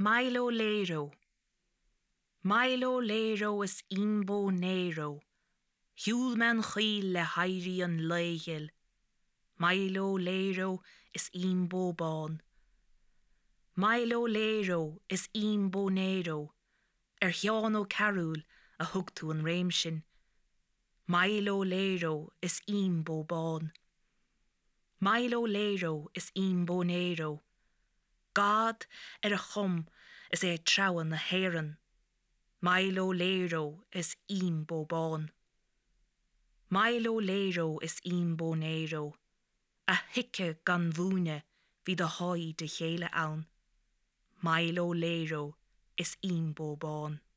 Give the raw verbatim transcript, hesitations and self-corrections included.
Milo Lero. Milo Lero is imbo nero. Hulman chil le hairi an leigel. Milo Lero is imbo bon. Milo Lero is imbo nero. Er hiano carul a hugtu an reimshin. Milo Lero is imbo bon. Milo Lero is imbo nero. God er a chum is e trawan na heran. Milo Lero is imbo bon. Milo Lero is imbo nero. A hikke gan vune vid a hoi de hele aun. Milo Lero is imbo bon.